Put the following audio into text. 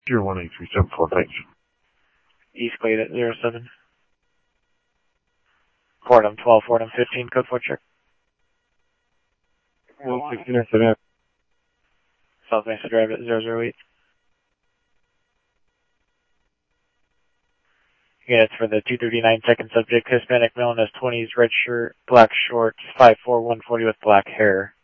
Tier 18374, thanks. East Glade at 07. Fordham 12, Fordham 15, code 4 check. 116 F7F. South Mesa Drive at 008. Yeah, it's for the 239 second subject, Hispanic male in his 20s, red shirt, black shorts, 5'4", 140 with black hair.